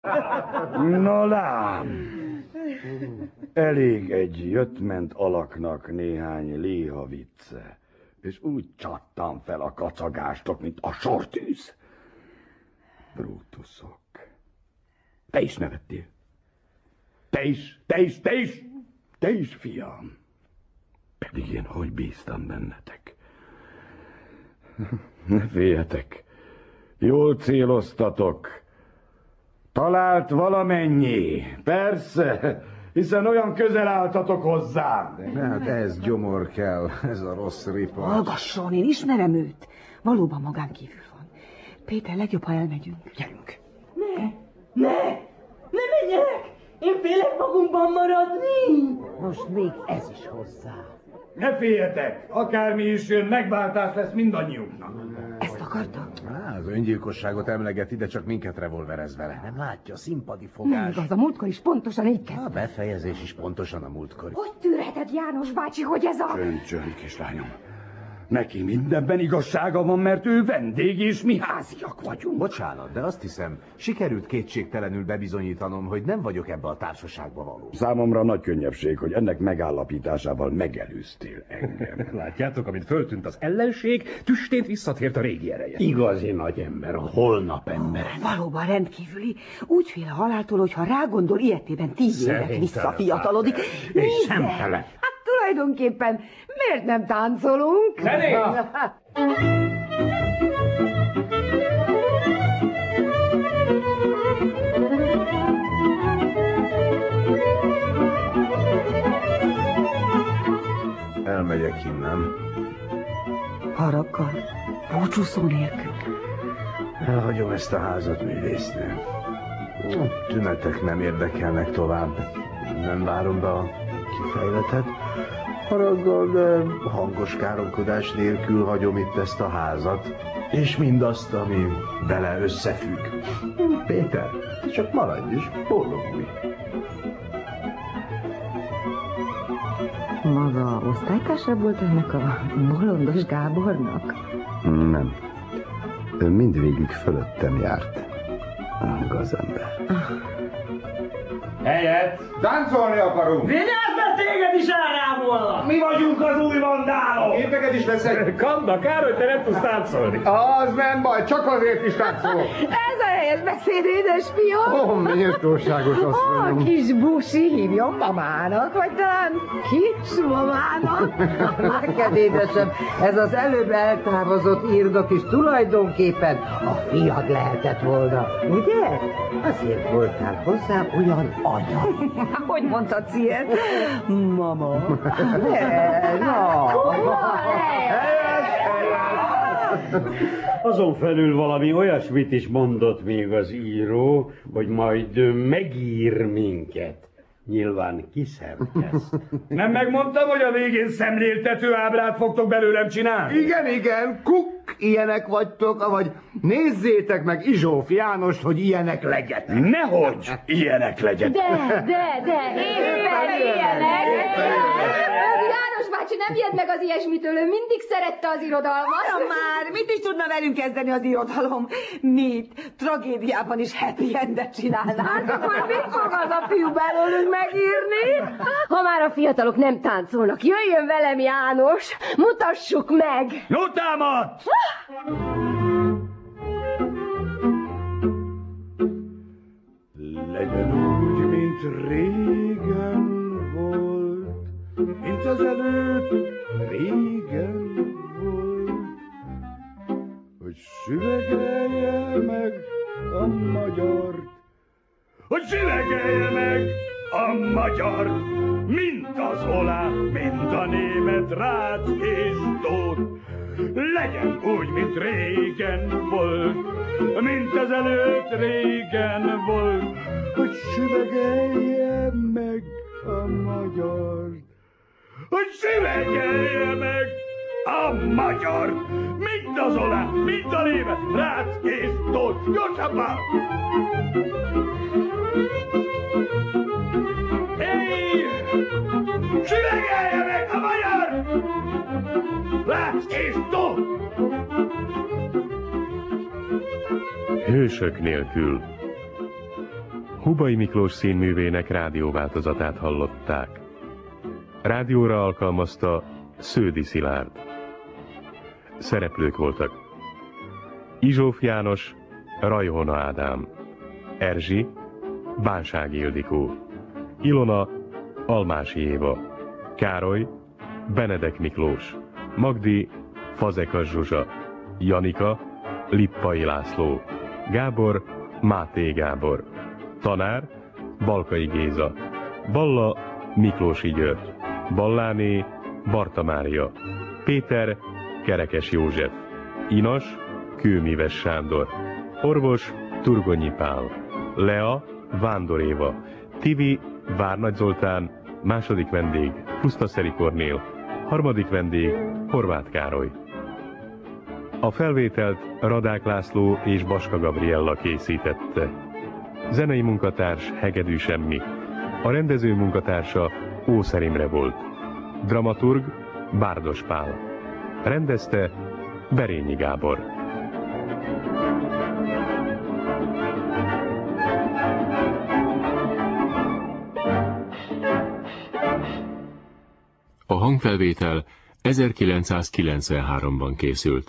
Na lám! Elég egy jött-ment alaknak néhány léha vicce, és úgy csattam fel a kacagástok, mint a sortűz. Brutusok. Te is nevettél. Te is, fiam. Pedig én hogy bíztam bennetek. Ne féljetek. Jól céloztatok. Talált valamennyi. Persze, hiszen olyan közel álltatok hozzám. Hát ez gyomor kell, ez a rossz ripa. Hallgasson, én ismerem őt. Valóban magán kívül van. Péter, legjobb, ha elmegyünk. Gyerünk. Ne menjenek! Én félek magunkban maradni! Most még ez is hozzá. Ne féljetek, akármi is jön, megváltás lesz mindannyiunknak. Ezt akarta? Az öngyilkosságot emlegeti, de csak minket revolverez vele. Nem látja, színpadi Nem fogás. igaz, a múltkor is pontosan így kezdte. A befejezés is pontosan a múltkor. Hogy tűrheted, János bácsi, hogy ez a... Csönd, kislányom. Neki mindenben igazsága van, mert ő vendég, és mi háziak vagyunk. Bocsánat, de azt hiszem, sikerült kétségtelenül bebizonyítanom, hogy nem vagyok ebbe a társaságba való. Számomra nagy könnyebbség, hogy ennek megállapításával megelőztél engem. Látjátok, amint föltűnt az ellenség, tüstént visszatért a régi ereje. Igazi nagy ember, a holnap ember. Valóban rendkívüli. Úgy fél a haláltól, hogy ha rágondol, ilyetében 10 évet visszafiatalodik. És szemtelen. Hát tulajdonképpen miért nem táncolunk? Elmegyek innen. Haraggal, búcsúszó nélkül. Elhagyom ezt a házat, művésznő. Tünetek nem érdekelnek tovább. Nem várom be a kifejletet. Haraggal, de hangos káromkodás nélkül hagyom itt ezt a házat, és mindazt, ami vele összefügg. Péter, csak maradj és boldogulj. Maga osztálytársa volt ennek a bolondos Gábornak? Nem. Ő mindvégig fölöttem járt. A gazember. Helyet! Táncolni akarunk! Vigyázz, mert téged is elrámolnak! Mi vagyunk az új vandálok! Képeket is leszek. Kanda, kár, hogy te nem tudsz táncolni. Az nem baj, csak azért is táncolok. Ez a helyes beszéd, édes fiam! Méltóságos asszonyom. Kis busi, hívjon mamának, vagy talán kismamának. Neked, édesem, ez az előbb eltávozott írdok is tulajdonképpen a fiad lehetett volna, ugye? Azért voltál hozzá olyan anya. Hogy mondhatsz ilyet? Mama. Azon felül valami olyasmit is mondott még az író, hogy majd megír minket. Nyilván kiszerkeszt. Nem megmondtam, hogy a végén szemléltető ábrát fogtok belőlem csinálni? Igen, ilyenek vagytok, vagy nézzétek meg Izsóf Jánost, hogy ilyenek legyetek. Nehogy ilyenek legyetek. De, éppen ilyenek. János bácsi nem ijed meg az ilyesmitől, ő mindig szerette az irodalmat. Arra már, mit is tudna velünk kezdeni az irodalom? Mit? Tragédiában is happy endet csinálnánk. Hát akkor mit fog az a fiú belőlünk megírni? Ha már a fiatalok nem táncolnak, jöjjön velem János, mutassuk meg. No támadt! Legyen úgy, mint régen volt, mint az előtt régen volt, hogy süvegelje meg a magyart, hogy süvegelje meg a magyart, mint az oláh, mint a német Rácz és Tóth. Legyen úgy, mint régen volt, mint az előtt régen volt, hogy süvegelje meg a magyart, hogy süvegelje meg a magyart, mint az oláh, mint a német Rácz és Tóth. Gyorsabban! Hey! Süvegelje meg a magyart! Rácz és Tóth! Hősök nélkül. Hubay Miklós színművének rádióváltozatát hallották. Rádióra alkalmazta Sződi Szilárd. Szereplők voltak: Izsóf János, Rajhona Ádám, Erzsi, Bánsági Ildikó, Ilona, Almási Éva, Károly, Benedek Miklós, Magdi, Fazekas Zsuzsa, Janika, Lippai László, Gábor, Máté Gábor, tanár, Balkai Géza, Balla, Miklósi György, Balláné, Barta Mária, Péter, Kerekes József, Inas, Kőmíves Sándor, orvos, Turgonyi Pál, Lea, Vándor Éva, Tivi, Várnagy Zoltán, második vendég, Pusztaszeri Kornél, harmadik vendég, Horváth Károly. A felvételt Radák László és Baska Gabriella készítette. Zenei munkatárs Hegedű Semmi, a rendező munkatársa Ószer Imre volt. Dramaturg Bárdos Pál. Rendezte Berényi Gábor. A hangfelvétel 1993-ban készült.